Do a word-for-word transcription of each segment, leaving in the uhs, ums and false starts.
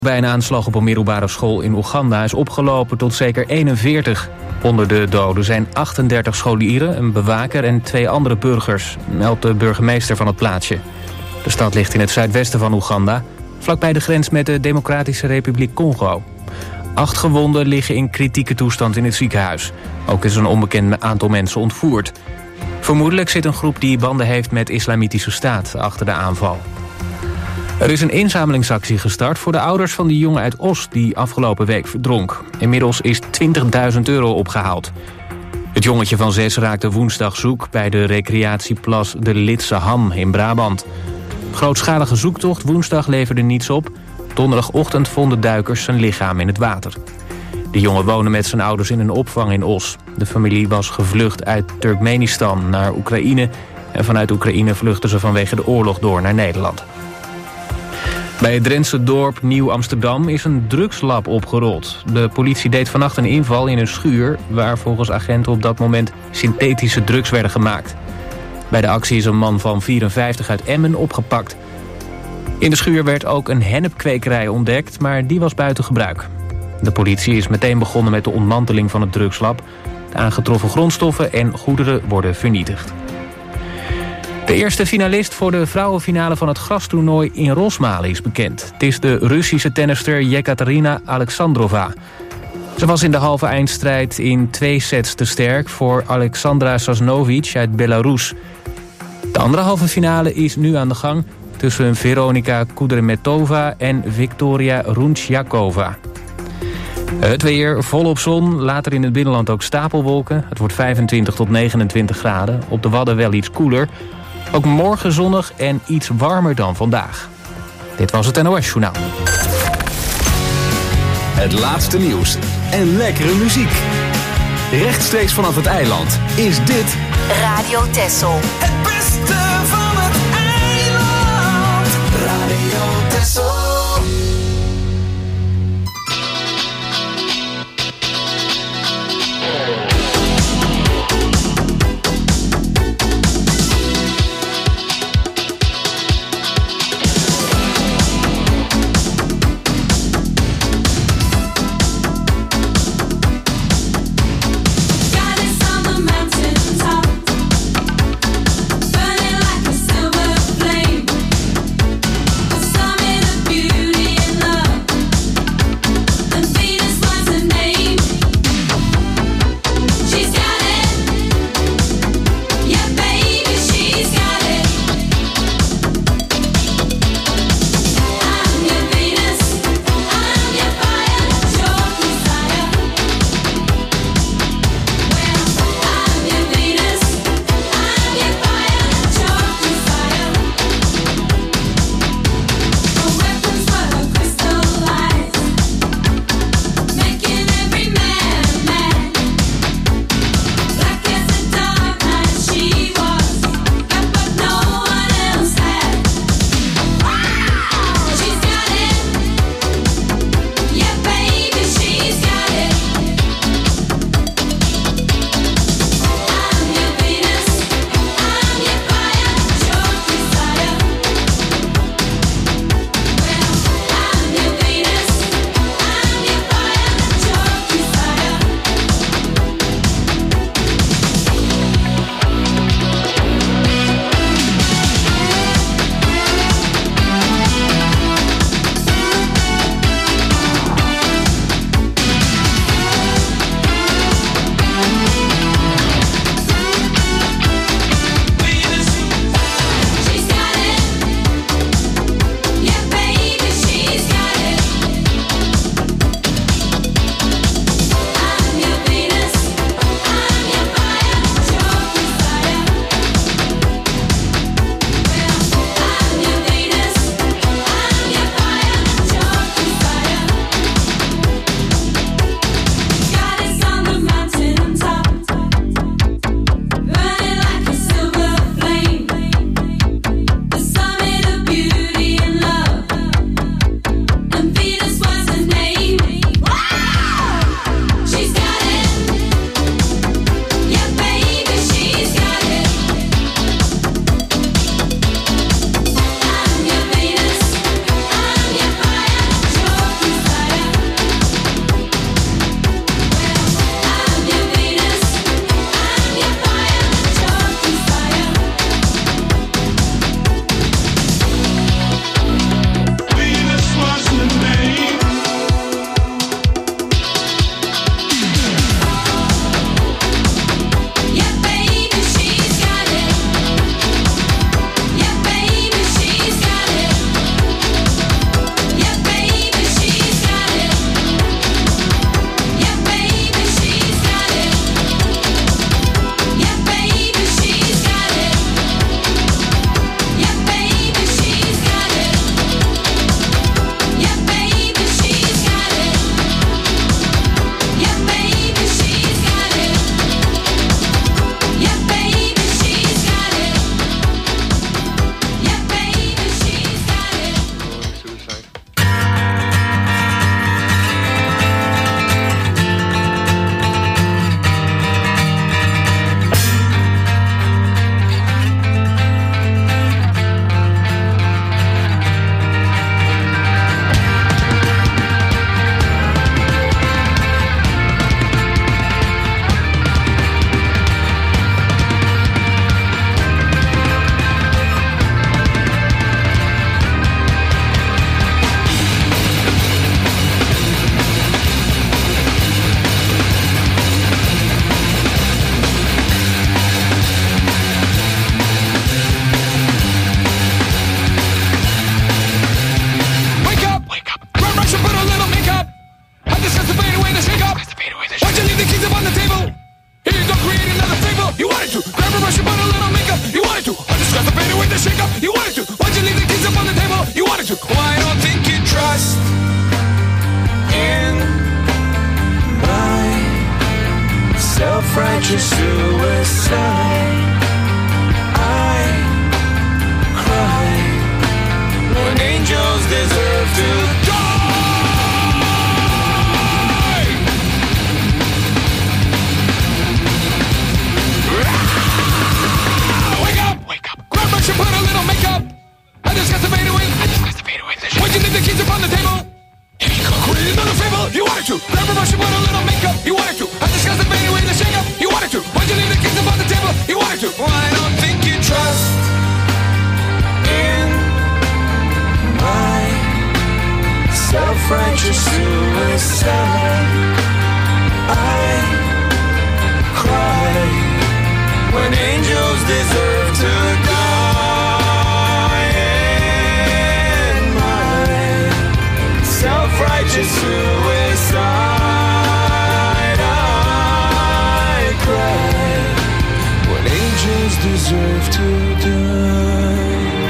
Bij een aanslag op een middelbare school in Oeganda is opgelopen tot zeker eenenveertig. Onder de doden zijn achtendertig scholieren, een bewaker en twee andere burgers, meldt de burgemeester van het plaatsje. De stad ligt in het zuidwesten van Oeganda, vlakbij de grens met de Democratische Republiek Congo. Acht gewonden liggen in kritieke toestand in het ziekenhuis. Ook is een onbekend aantal mensen ontvoerd. Vermoedelijk zit een groep die banden heeft met Islamitische Staat achter de aanval. Er is een inzamelingsactie gestart voor de ouders van de jongen uit Os die afgelopen week verdronk. Inmiddels is twintigduizend euro opgehaald. Het jongetje van zes raakte woensdag zoek bij de recreatieplas de Litse Ham in Brabant. Grootschalige zoektocht woensdag leverde niets op. Donderdagochtend vonden duikers zijn lichaam in het water. De jongen woonde met zijn ouders in een opvang in Os. De familie was gevlucht uit Turkmenistan naar Oekraïne en vanuit Oekraïne vluchtten ze vanwege de oorlog door naar Nederland. Bij het Drentse dorp Nieuw-Amsterdam is een drugslab opgerold. De politie deed vannacht een inval in een schuur waar volgens agenten op dat moment synthetische drugs werden gemaakt. Bij de actie is een man van vierenvijftig uit Emmen opgepakt. In de schuur werd ook een hennepkwekerij ontdekt, maar die was buiten gebruik. De politie is meteen begonnen met de ontmanteling van het drugslab. De aangetroffen grondstoffen en goederen worden vernietigd. De eerste finalist voor de vrouwenfinale van het grastoernooi in Rosmalen is bekend. Het is de Russische tennister Jekaterina Alexandrova. Ze was in de halve eindstrijd in twee sets te sterk voor Alexandra Sasnovic uit Belarus. De andere halve finale is nu aan de gang tussen Veronika Kudrmetova en Victoria Runchjakova. Het weer volop zon, later in het binnenland ook stapelwolken. Het wordt vijfentwintig tot negenentwintig graden, op de Wadden wel iets koeler. Ook morgen zonnig en iets warmer dan vandaag. Dit was het N O S-journaal. Het laatste nieuws en lekkere muziek. Rechtstreeks vanaf het eiland is dit Radio Texel. Het beste van het eiland. Radio Texel. Burning like a silver flame, the sun in a beauty. self-righteous suicide. I cry when angels deserve to die. Wake up! Wake up! Grab brush and put a little makeup. I just got to fade away. I just got to fade away. Why'd you leave the keys upon the table? Here you go. Put it in another fable. You wanted to. Grab a brush and put a little makeup. You wanted to. I just got to fade away the shake up. You wanted to. Why'd you leave the keys upon the table? You wanted to. Well, I don't think you trust in my self-righteous suicide. I cry when angels deserve to die. In my self-righteous suicide, I cry when angels deserve to die.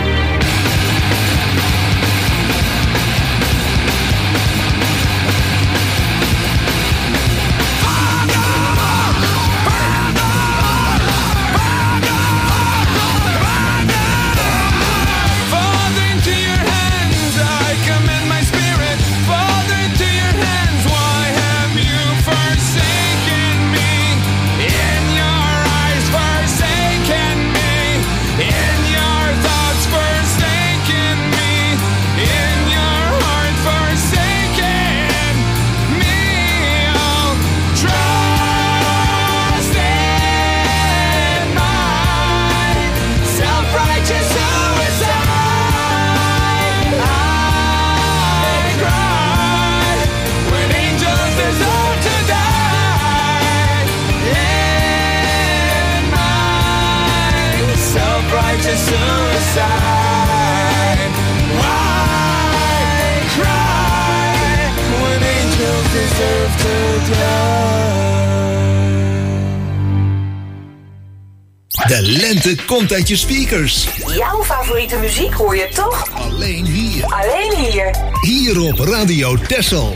Suicide. Why cry when angels deserve to die? De lente komt uit je speakers. Jouw favoriete muziek hoor je toch? Alleen hier. Alleen hier. Hier op Radio Texel.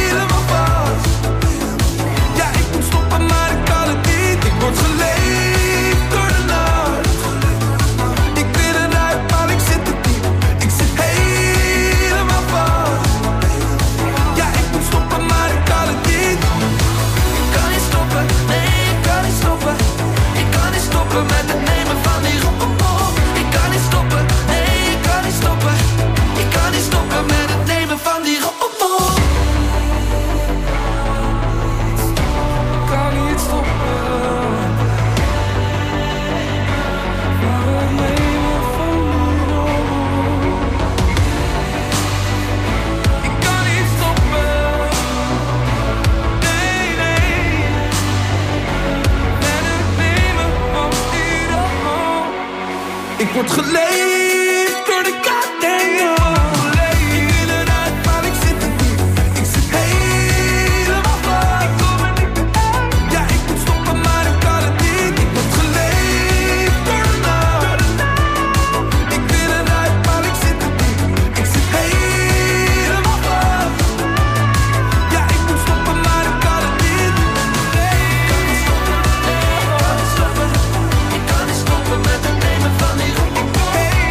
Word geleefd word geleefd door de goddamn. Ik wil eruit, maar ik zit er niet. Ik zit helemaal vast. Ja, ik moet stoppen, maar ik kan het niet. Ik word geleefd door de nacht. Ik wil eruit, maar ik zit er niet. Ik zit helemaal vast. Ja, ik moet stoppen, maar ik kan het niet. Ik kan niet stoppen, ik kan niet stoppen. Ik kan niet stoppen met het nemen van die roep.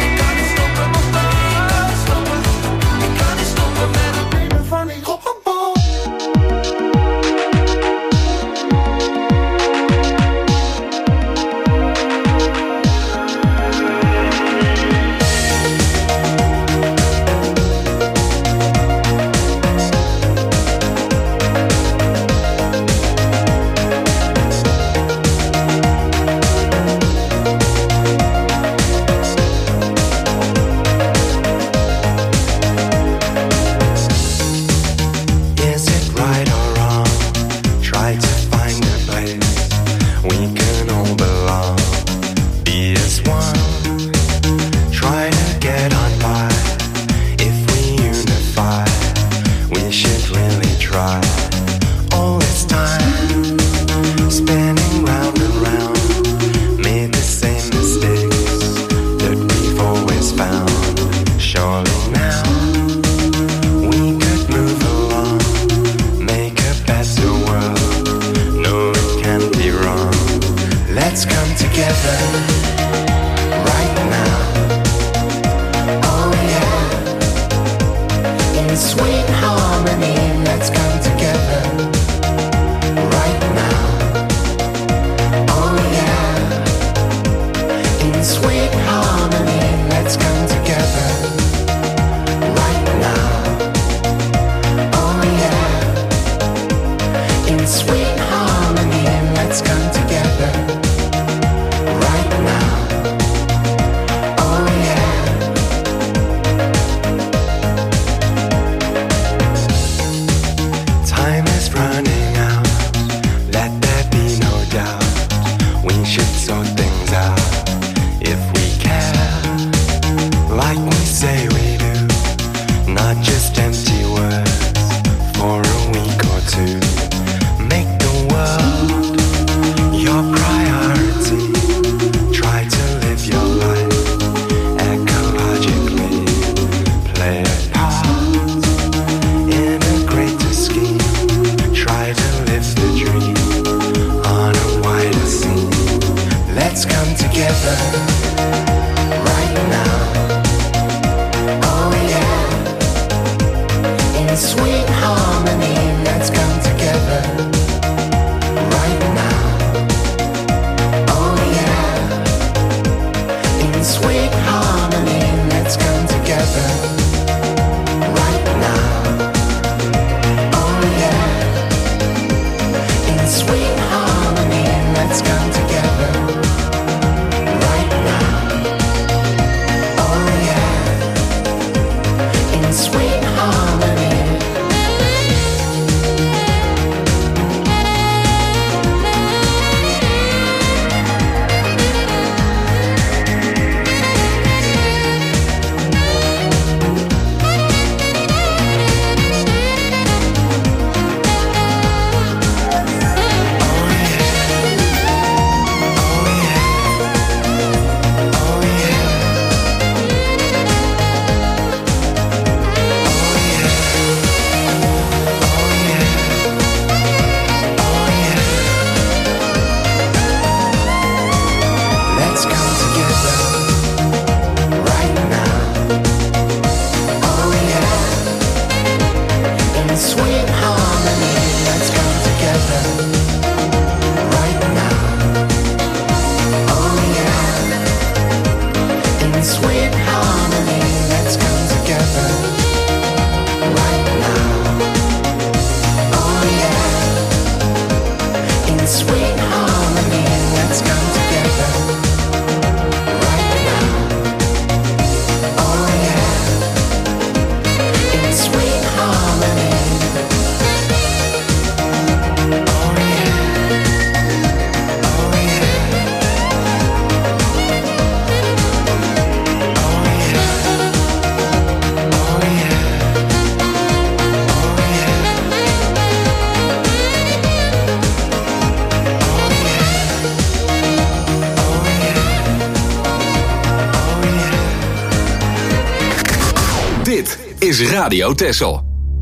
is Radio Texel.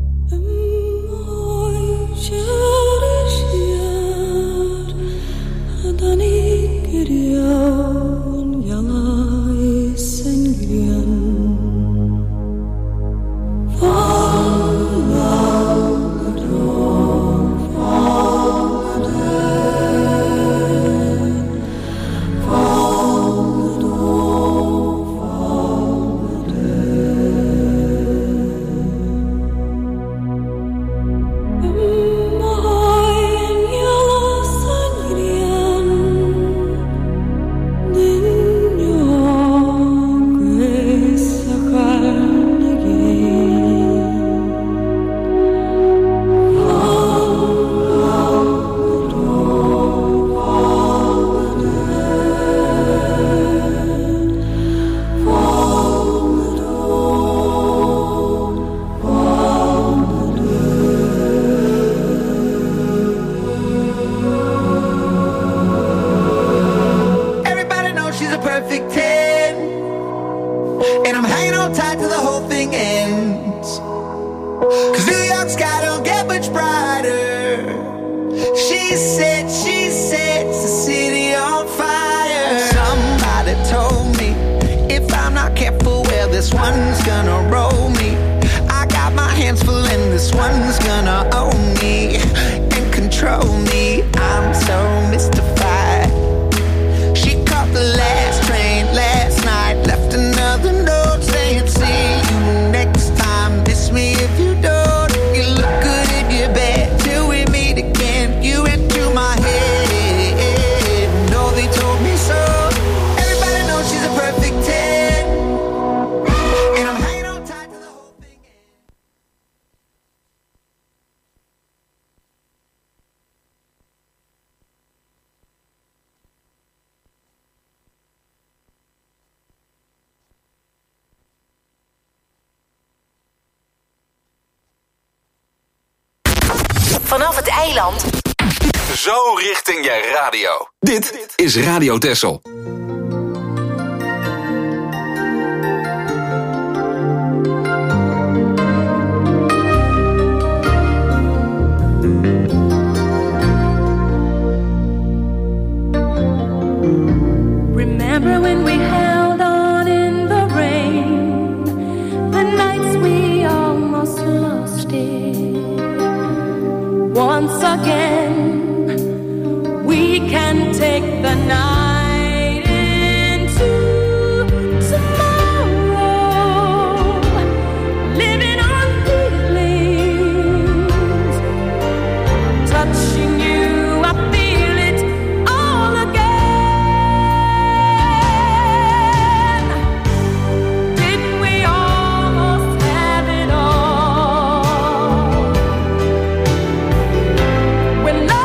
Vanaf het eiland. Zo richting je radio. Dit is Radio Texel. Remember when we held on in the rain, the nights we almost lost it. Once again, we can take the night into tomorrow, living on feelings, touching you, I feel it all again. Didn't we almost have it all? When love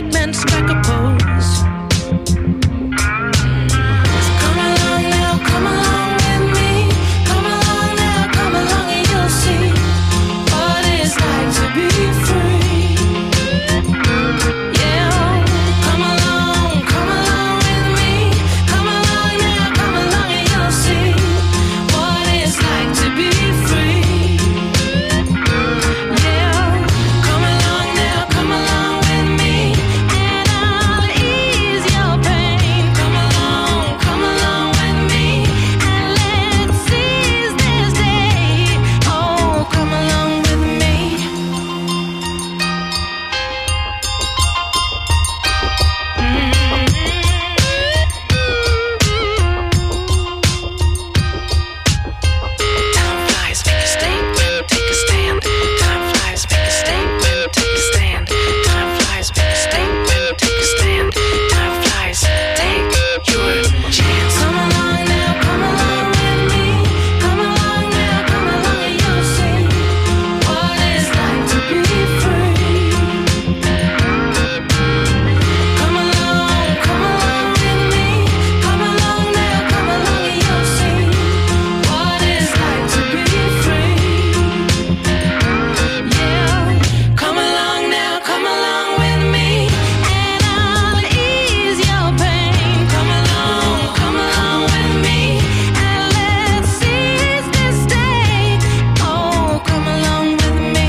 men strike a pose. So come along now, come along with me. Come along now, come along and you'll see what it's like to be free. Yeah, come along, come along with me. Come along now, come along and you'll see what it's like to be free. Yeah, come along now, come along with me, and I'll ease your pain. Come along, come along with me, and let's seize this day. Oh, come along with me. Time flies, make a statement, take a stand. Time flies, make a statement, take a stand. Time flies, make a statement, take a stand. Time flies, take your chance. Come along now, come along with me. Come along now, come along and you'll see what it's like to be free. Come along, come along with me. Come along now, come along and you'll see what it's like to be free. Yeah, come along now, come along with me, and I'll ease your pain. Come along, come along with me, and let's seize this day. Oh, come along with me.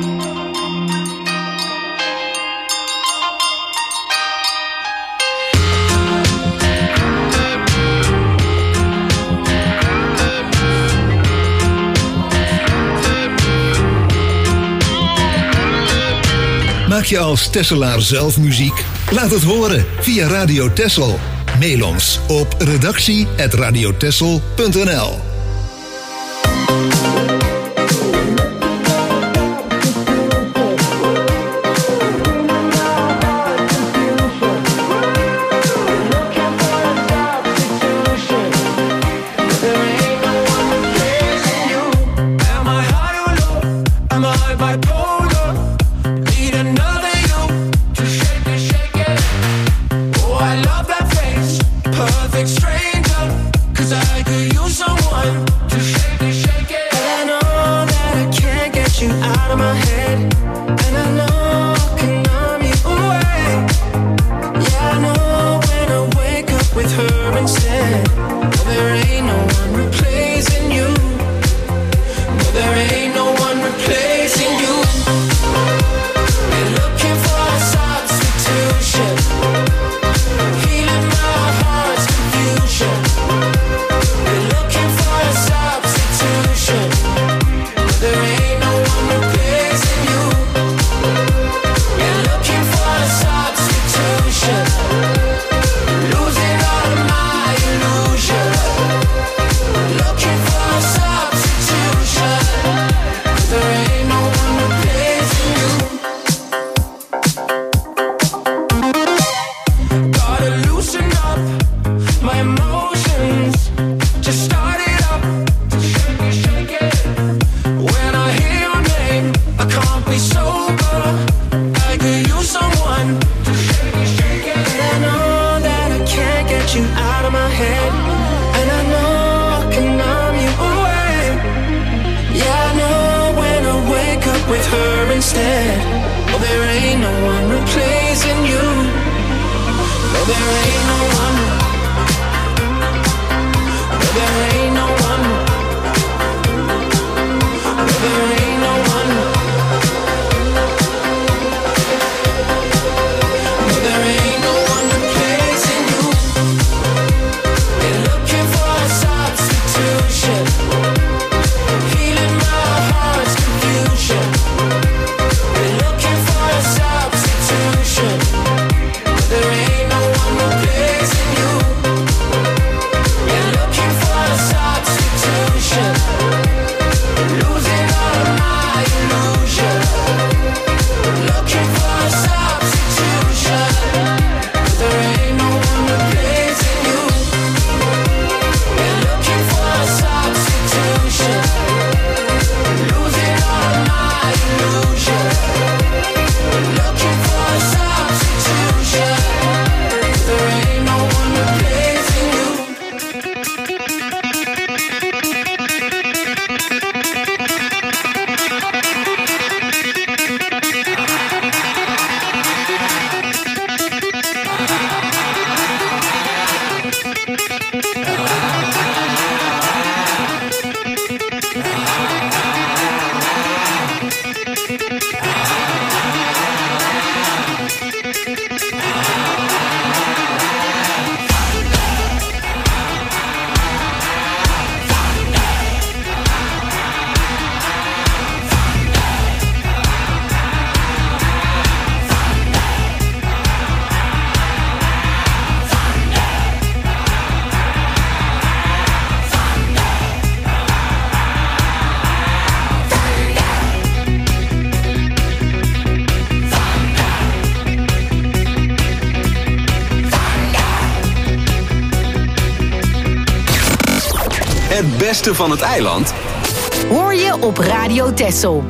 Maak je als Tesselaar zelf muziek? Laat het horen via Radio Tessel. Mail ons op redactie at radiotessel punt n l. Am I high or low? Am I bipolar? Need another you to shake it, shake it. Oh, I love that face, perfect stranger. 'Cause I could use someone to shake it, shake it. But I know that I can't get you out of my head, and I know I can numb you away. Yeah, I know when I wake up with her instead. Well, there ain't no one replacing you. No, there ain't no one replacing you. Been looking for a substitution, healing my heart's confusion. Been looking for a substitution. No, there ain't no one replacing you. Been looking for a substitution, losing all of my illusion. Looking for a substitution. There ain't no one replacing you. Gotta loosen up my emotions. Just start it up, shake it, shake it. When I hear your name, I can't be sober. I could use someone to shake it, shake it. And I know that I can't get you out of my head, and I know I can numb you away. Yeah, I know when I wake up with her instead. Well, there ain't no one replacing you. No, there ain't no one. No, there ain't no one. No, there ain't no one. No, there ain't no one replacing you. Been looking for a substitution, healing my heart's confusion. Been looking for a substitution. There ain't no one replacing Het beste van het eiland Hoor je op Radio Texel.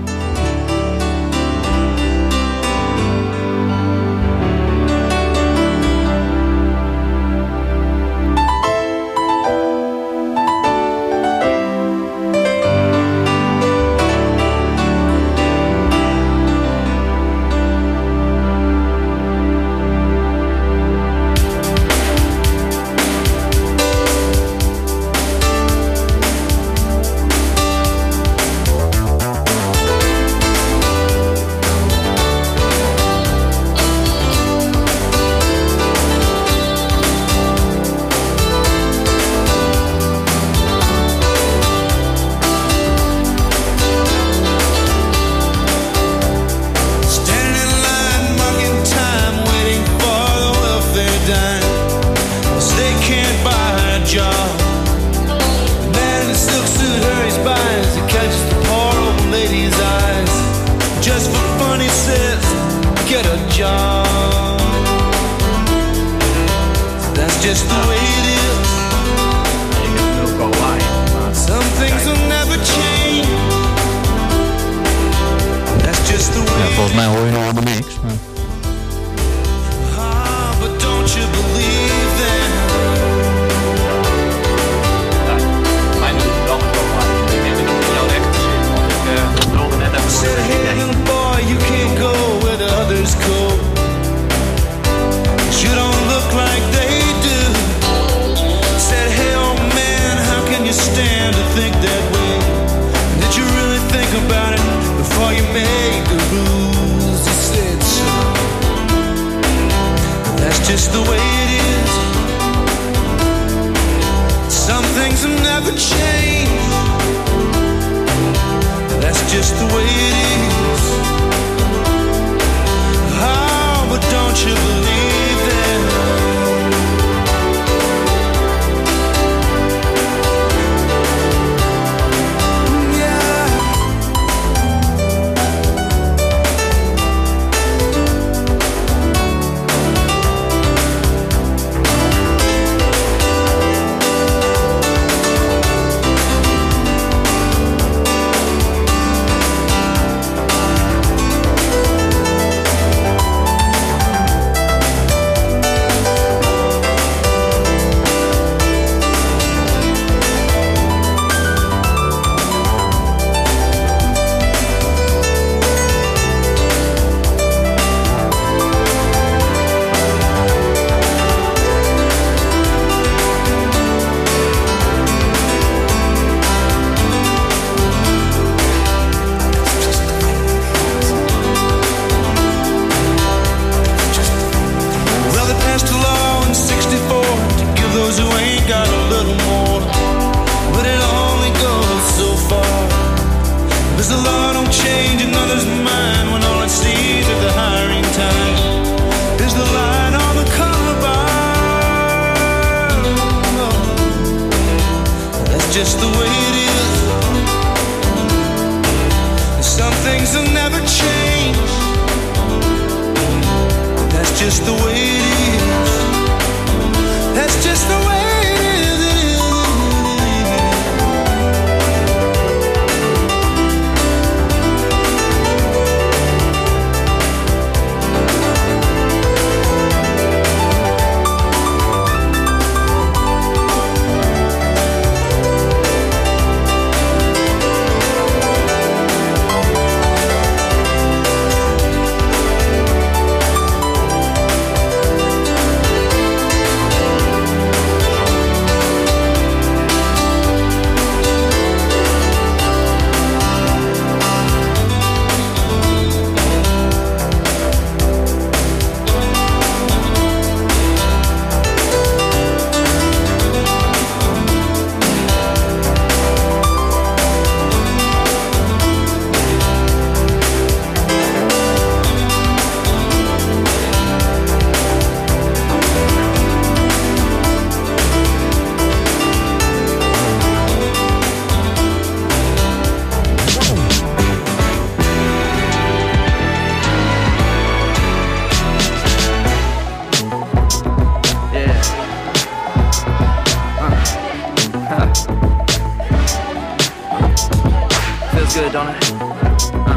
good, don't it? Uh.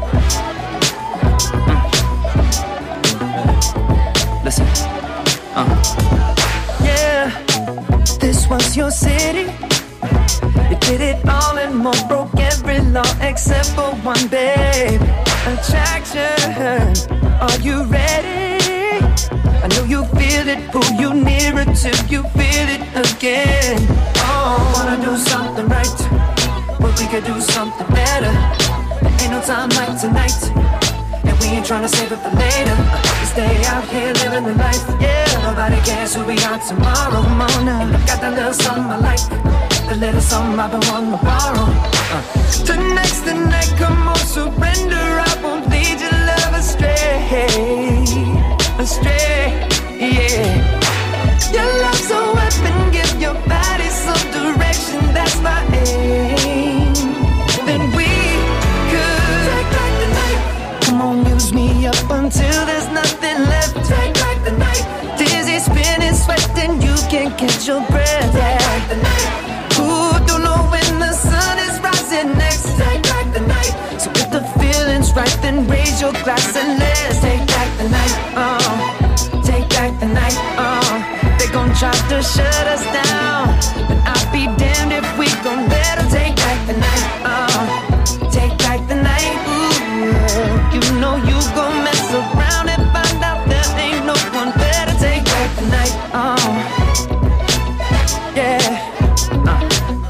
Mm. Listen. Uh. Yeah, this was your city. You did it all and more, broke every law except for one, babe. Attraction, are you ready? I know you feel it, pull you nearer till you feel it again. Oh, wanna do something right, but we could do something better. There ain't no time like tonight, and we ain't tryna save it for later. We stay out here living the life, yeah. Nobody cares who we are tomorrow. Come on now, and I got that little something I like, the little something I've been wanting to borrow. uh. Tonight's the night, come on, surrender. I won't lead your love astray, astray, yeah. Your love's a weapon, give your body some direction, that's my aim. Then we could take back the night. Come on, use me up until there's nothing left. Take back the night. Dizzy, spinning, sweating, you can't catch your breath. Take back the night. Who don't know when the sun is rising next? Take back the night. So if the feeling's right, then raise your glass and let's take back the night. Oh, take back the night. Oh. They gon' try to shut us down, but I'll be damned if we gon' let them take back the night. Uh, take back the night. Ooh, you know you gon' mess around and find out there ain't no one better. Take back the night. Uh, yeah. Uh.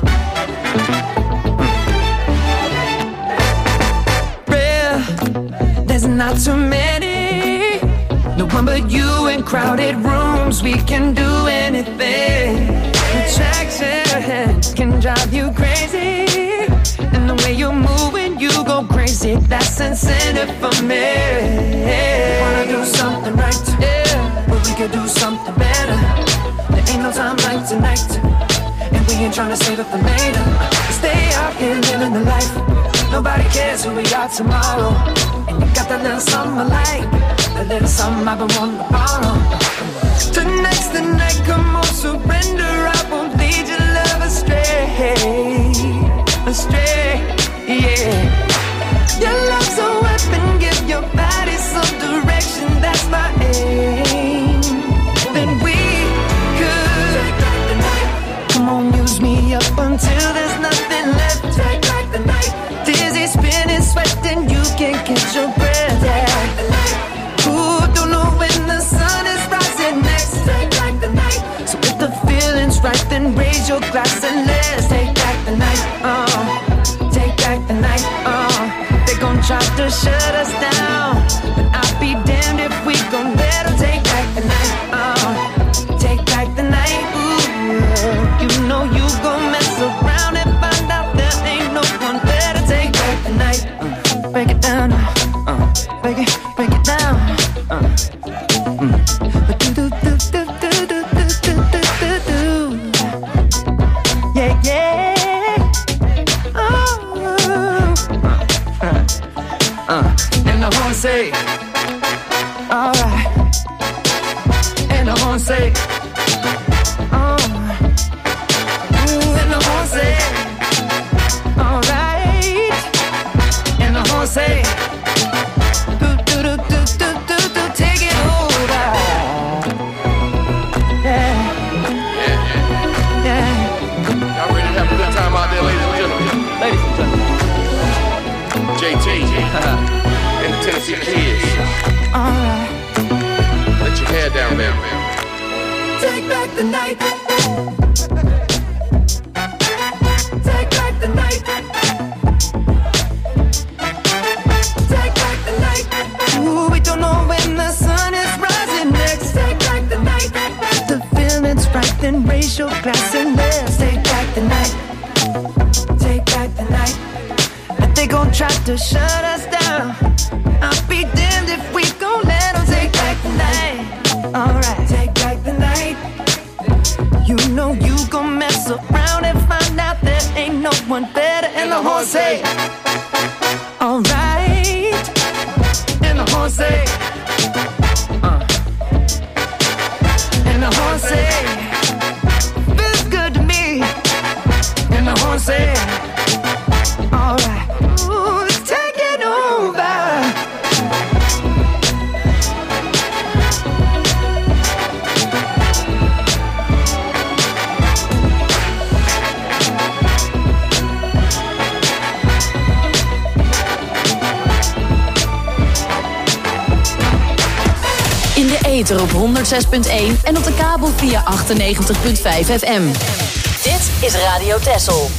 Real, there's not too many. No one but you in crowded rooms, we can do anything. Attraction can drive you crazy, and the way you move when you go crazy, that's incentive for me. Wanna do something right, yeah, but we could do something better. There ain't no time like tonight, and we ain't tryna save it for later. We stay out here living the life, nobody cares who we are tomorrow. And you got that little something I like, a little something I've been wanting to borrow. Tonight's the night, come on, surrender. I won't lead your love astray, astray, yeah. Your love's a weapon, give your body some direction, that's my aim. Then we could take back the night. Come on, use me up until there's nothing left. Take back the night. Dizzy, spinning, sweating, you can't catch your breath, yeah. Who don't know when the sun is rising next? Take back the night. So if the feeling's right, then raise your glass and let's take back the night. Uh, take back the night. Uh, they gon' try to shut us down, but I'll be damned if we gon' let them take back the night. Uh, take back the night. Ooh, you know you gon' mess around and find out there ain't no one better. Take back the night. Uh, break it down. Uh, break it, break it down. Uh, mm. do, do, do, do, do, do, do, do, do. Yeah, yeah. Oh. Uh, uh. And the horn say, alright. And the horn say, oh. Ooh, and the horn say, alright. And the horn say, J T and the Tennessee Kids. Alright. Let your hair down, man. Take back the night. Take back the night. Take back the night. Ooh, we don't know when the sun is rising next. Take back the night. If the feeling's right, then raise your glass and let's take back the night. Take back the night. They gon' try to shut us down. I'll be damned if we gon' let them take back the night. Alright, take back the night. You know you gon' mess around and find out there ain't no one better. And the horn say, alright. And the horn say, uh. And the horn say, feels good to me. And the horn say, alright. Ooh. ether op honderd zes punt één en op de kabel via achtennegentig punt vijf F M. Dit is Radio Texel.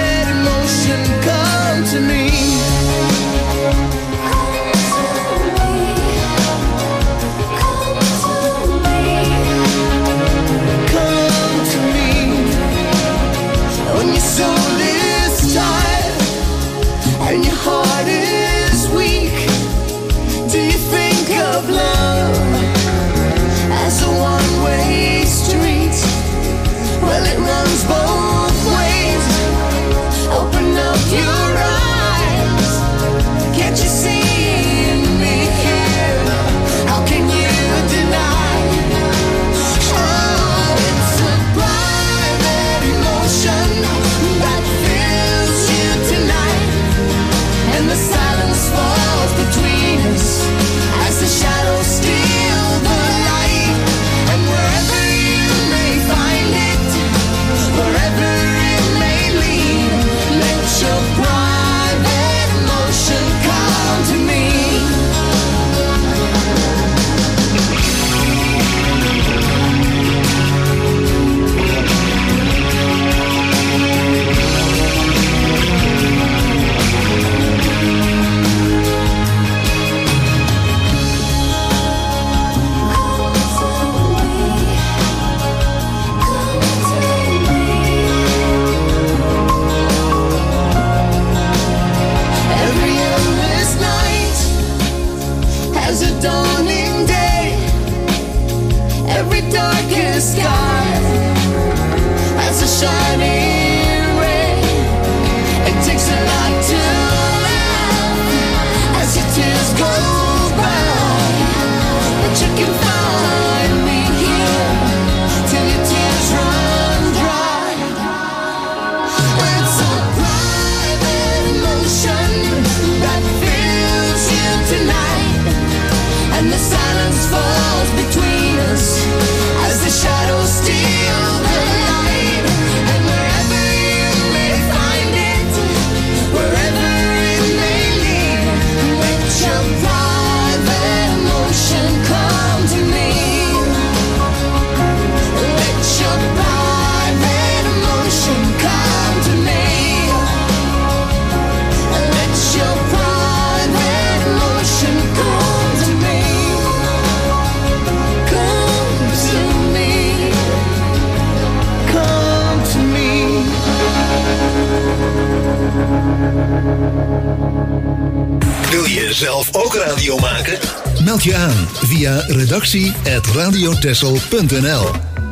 Come to me. Wil je zelf ook radio maken? Meld je aan via redactie at radiotessel punt n l.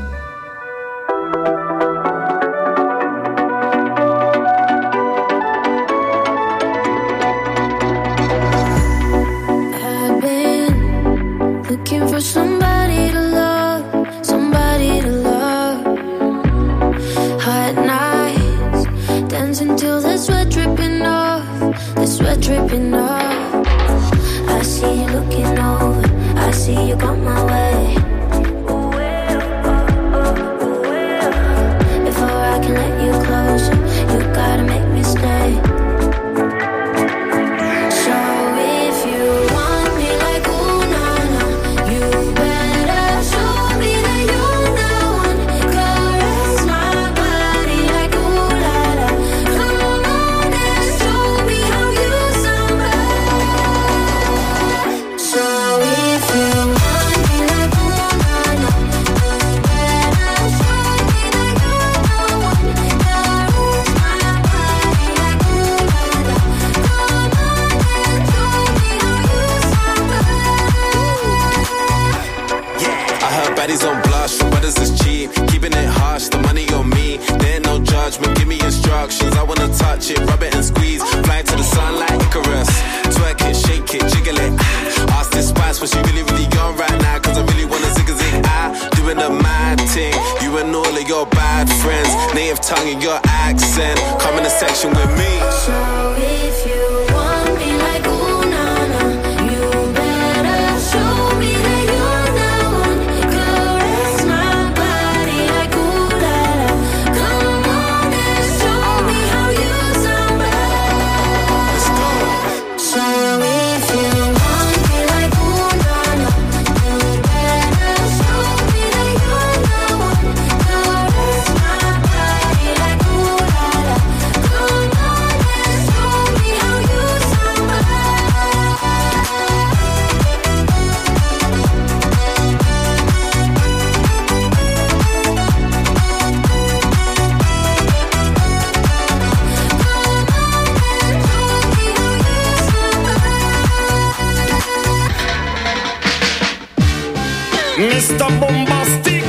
Mister Bombastic.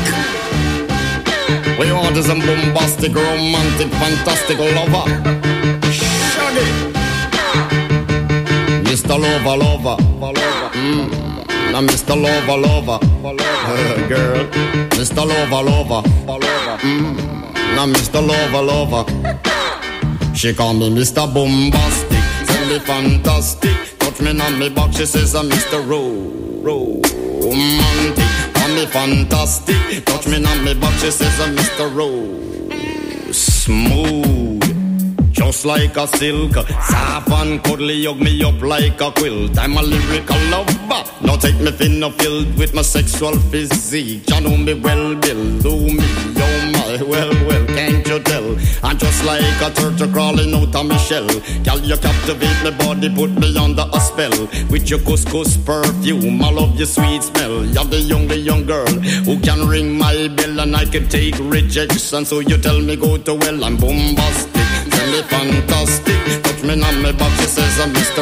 We want is a bombastic, romantic, fantastic lover. Shaggy. Mister Lover, lover. Mm. Now Mister Lover, lover. Uh, girl. Mister Lover, lover. Mm. Now Mister Lover, lover. She call me Mister Bombastic. Tell me fantastic. Touch me on me back, she says I'm Mister Ro, Ro. Romantic, call me fantastic. Touch me on me back, she says I'm Mister Rose. Smooth, just like a silk. Soft and cuddly, hug me up like a quilt. I'm a lyrical lover. Now take me thin or filled with my sexual physique. You know me well, Bill. Do me, oh my, well, well, can't you tell? I'm just like a turtle crawling out of my shell. Girl, you captivate my body, put me under a spell. With your couscous perfume, I love your sweet smell. You're the young, the young girl who can ring my bell, and I can take rejection. So you tell me go to well, I'm bombastic. Tell me fantastic. Touch me on my back, she says I'm Mister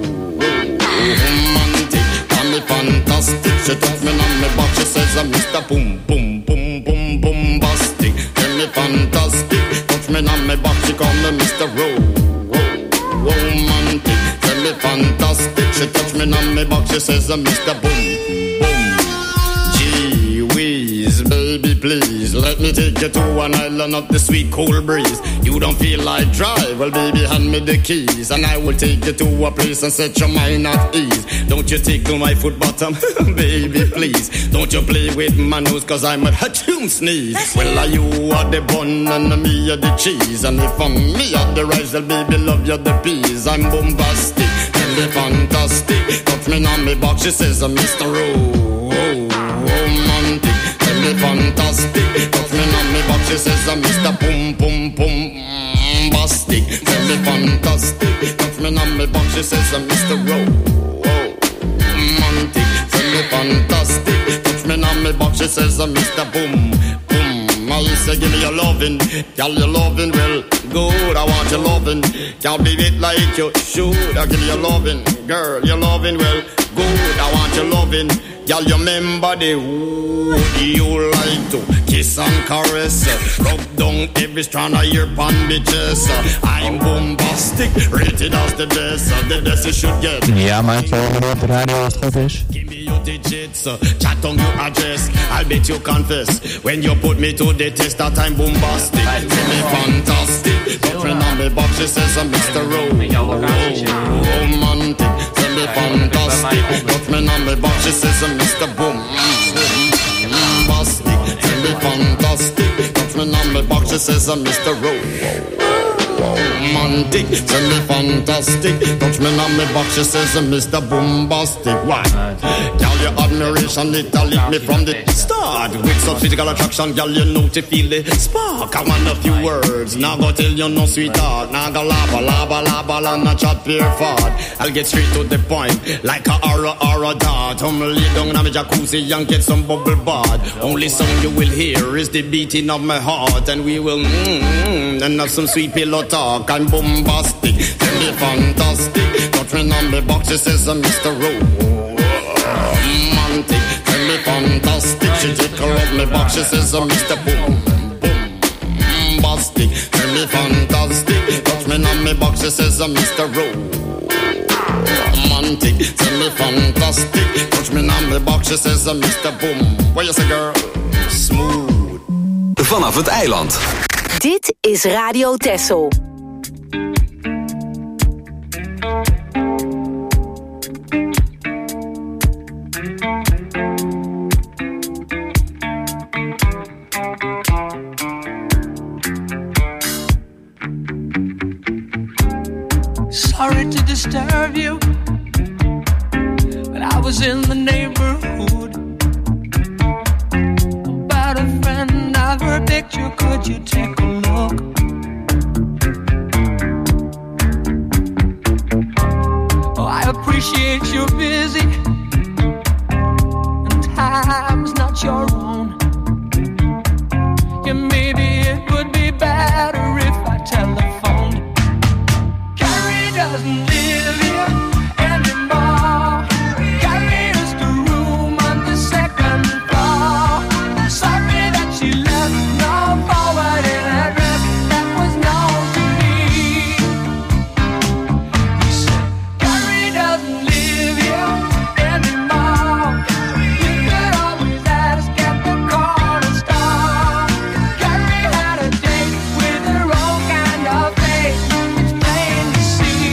Romantic. Call me fantastic. She touch me on my back, she says I'm Mister Boom, boom, boom, boom, bombastic. Tell me fantastic. Touch me on my back, she call me Mister Romantic. Tell me fantastic. She touch me on my back, she says I'm Mister Boom, boom. Gee whiz, baby, please let me take you to an island of the sweet cool breeze. You don't feel like drive? Well, baby, hand me the keys, and I will take you to a place and set your mind at ease. Don't you tickle my foot bottom, baby, please. Don't you play with my nose, cause I'm a hatchoon sneeze. Well, are you are the bun and me are the cheese, and if I'm me are the rice, well, baby, love you the peas. I'm bombastic, tell me fantastic. Touch me on me box, she says I'm Mister Romantic. Tell me fantastic. Touch me on me box, she says I'm Mister Boom, boom, boom. Bastic, tell me fantastic. Touch me on me box, she says I'm Mister Romantic. Tell me fantastic. Touch me on me box, she says I'm Mister Boom, boom. I say give me your lovin', girl, your lovin' well. good. I want your loving, can't be it like you should. I give you loving, girl, your loving well good. I want your loving, y'all. You remember the who you like to kiss and caress, rub down every strand of your pan bitches. I'm bombastic, rated as the best. The best you should get. Ja, maar ik hoor op de radio als het goed is. Give me your digits, chat on your address. I'll bet you confess when you put me to the test that I'm bombastic. Tell me fantastic. Don't friend on me box, she says I'm Mister Romantic. Tell me fantastic. Don't friend on me box, she says I'm Mister Boom. Bombastic. Tell me fantastic. Don't friend on me box, she says I'm Mister Romantic. Tell me fantastic. Touch me on me box, she says I'm Mister Bombastic. Why? Girl, your admiration, it a lit me from the start. With such physical attraction, girl, you know to feel the spark. I want a few words, now go tell you no sweetheart. Now go lava, lava, lava, and a chat pure fart. I'll get straight to the point, like a aura, aura dart. I'm lay down in a jacuzzi and get some bubble bath. Only song you will hear is the beating of my heart. And we will mmm, and have some sweet pillow talk. I'm bombastic, tell me fantastic. Touch me on the box, she says I'm Mister Romantic. Tell me fantastic, she tickle up me box, she says I'm Mister Boom, bombastic. Tell me fantastic, touch me on me box, she says I'm Mister Romantic. Tell me fantastic, touch me on me box, she says I'm Mister Boom. What you say, girl? Smooth. Vanaf het eiland. Dit is Radio Texel. Sorry to disturb you, but I was in the neighborhood about a friend I've heard picture. Could you take a look? Oh, I appreciate you're busy and time's not your own. Yeah, maybe it would be better if I telephoned. Carrie doesn't live here anymore. Carrie is the room on the second floor. Sorry that she left no forward in address that was known to me. He said, Carrie doesn't live here anymore. You could always ask at the corner store. Carrie had a date with her own kind of face. It's plain to see.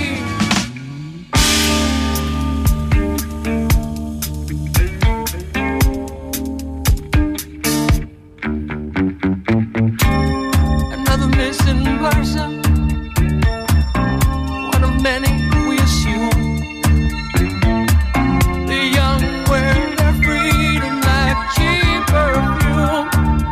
Another missing person, one of many we assume. The young wear their freedom like cheap perfume.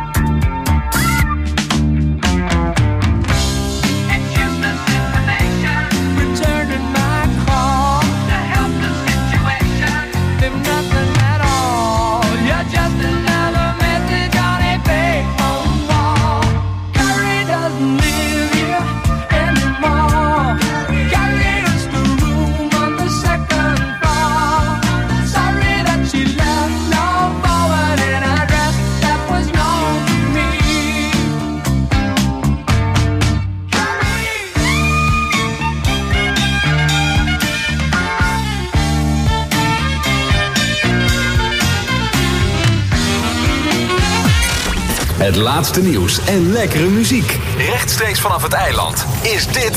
It's useless information. Returning my call to help the situation. They've nothing at all. You're just another message on a fake phone wall. Carrie doesn't live here anymore. Carrie is the room on the second floor. Sorry that she left no forward in address that was known to me. Het laatste nieuws en lekkere muziek. Rechtstreeks vanaf het eiland. Is dit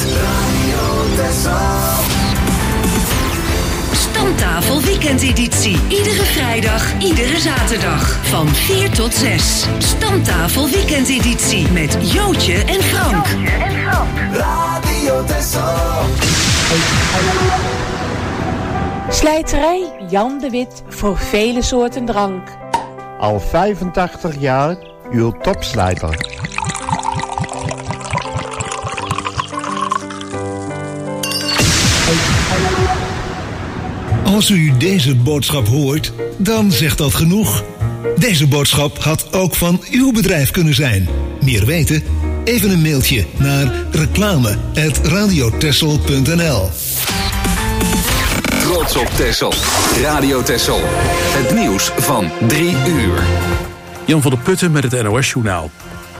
Stamtafel weekendeditie. Iedere vrijdag, iedere zaterdag. Van vier tot zes. Stamtafel weekendeditie. Met Jootje en Frank. Radio Texel. Slijterij Jan de Wit voor vele soorten drank. Al vijfentachtig jaar uw topslijter. Als u deze boodschap hoort, dan zegt dat genoeg. Deze boodschap had ook van uw bedrijf kunnen zijn. Meer weten? Even een mailtje naar reclame at radiotessel punt n l. Trots op Texel. Radio Texel. Het nieuws van drie uur. Jan van der Putten met het N O S-journaal.